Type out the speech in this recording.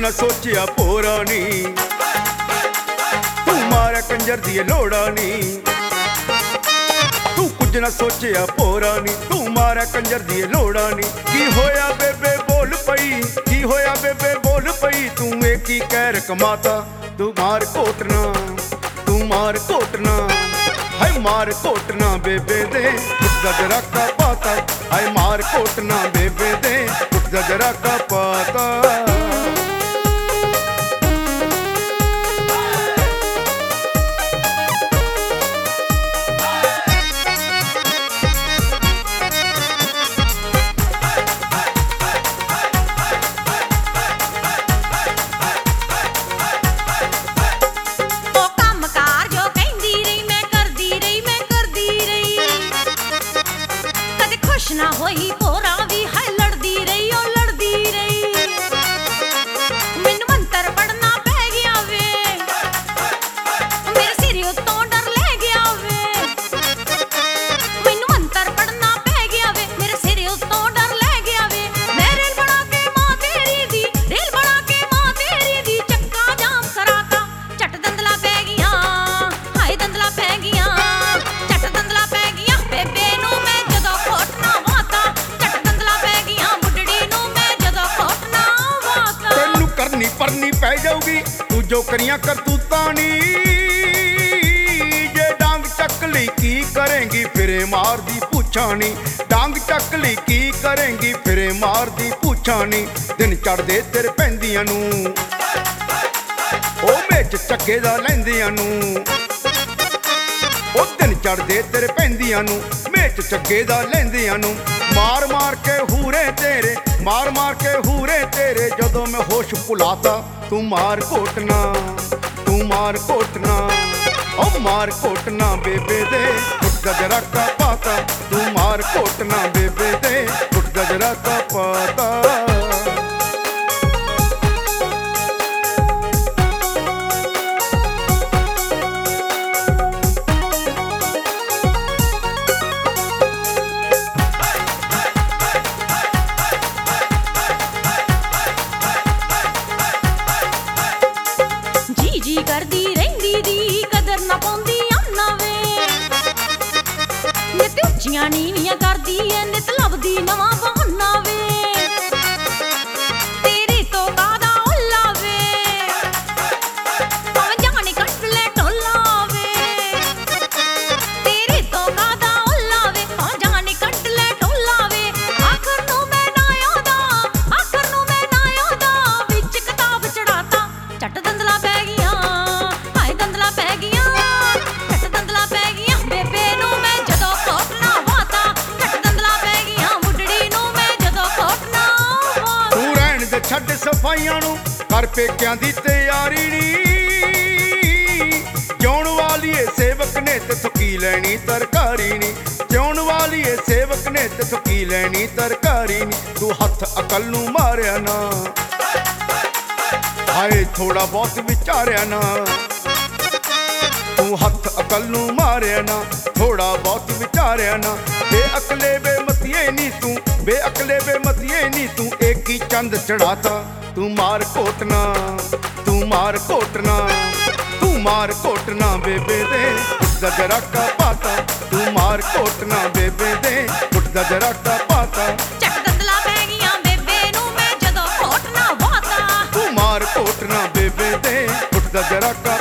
ना सोचिया भोरा नी, तू मारे कंजर दी लोड़ा नी। तू कुछ ना सोचिया भोरा नी, तू मारे कंजर दी लोड़ा नी। की होया बेबे बोल पई, की होया बेबे बोल पई, तू एक ही कैर कमाता। तू मार कोटना, तू मार कोटना, हाय मार कोटना बेबे दे कुछ गजरा का पाता। हाय मार कोटना बेबे दे कुछ गजरा का पाता। ना होई भोरा भी है लड़दी रही ओ लड़दी रही। मैनू मंतर पढ़ना पै गया वे, मेरे सिर उत्तों डर ले गया वे। मैनू मंतर पढ़ना पै गया वे, मेरे सिर उत्तों डर ले गया वे। मैं रेल बना के मां तेरी दी, रेल बना के मां तेरी दी, चक्का जाम कराता। झट दंदला पै गया, हाय दंदला पै गया, झट दंदला पै गया। बेबे नू मैं जदों खोटना करनी परनी पै जाऊगी तू जो करियां करतूतां नी। जे डांग चक ली की करेंगी फिरे मार दी पूछा नी। डांग चक ली की करेंगी फिरे मार दी पूछा नी। दिन चढ़दे तेरे पैंदियां नू ओ विच चक्के दा लैंदियां नू। ओ दिन चढ़दे तेरे पैंदियां नू विच चक्के दा लैंदियां नू। मार मार के हूरे तेरे, मार मार के हूरे तेरे, जदों मैं होश भुलाता। तू मार कोटना, तू मार कोटना, ओ मार कोटना बेबे दे कुछ गजरा का पाता। तू मार कोटना बेबे दे कुछ गजरा का पाता। जी करदी रहिंदी दी कदर ना पाउंदी आना वे। नित उच्चियां नीवियां करदी ऐ, नित लभदी नवां बहाना वे। तेरे तो कादा ओला वे, भावें जाने कट ले टोला वे। तेरे तो कादा ओला वे, भावें जाने कट ले टोला वे। आखर नूं मैं ना आदा, आखर नूं मैं ना आदा, विच किताब चढ़ाता। झट दंदला पै गया, हाय दंदला पै गया, झट दंदला पै गया। बेबे नूं मैं जदों खोटना वाता, झट दंदला पै गया। बुढ़ड़ी नूं मैं जदों खोटना वाता। तू रहण दे छड्ड सफाइयां नूं, कर पेकियां दी तैयारी नी। जिउण वालीए सेवक ने तेथों की लैनी तरकारी नी। जिउण वालीए सेवक ने तेथों की लैनी तरकारी नी। तू हत्थ अकल नूं मारिया ना, हाय थोड़ा बहुत विचारिया ना। तू हत्थ अकल नूं मारिया ना, थोड़ा बहुत विचारिया ना। बेअकले बेमतिए नी तू, बेअकले बेमतिए नी तू, एक ही चंद चढ़ाता। तू मार कोटना, तू मार कोटना, तू मार कोटना बेबे दे कुछ गजरा का पाता। तू मार कोटना बेबे दे कुछ गजरा का पाता। झट दंदला पै गया बेबे नूं मैं जदों खोटना वाता। तू मार कोटना बेबे दे कुछ गजरा का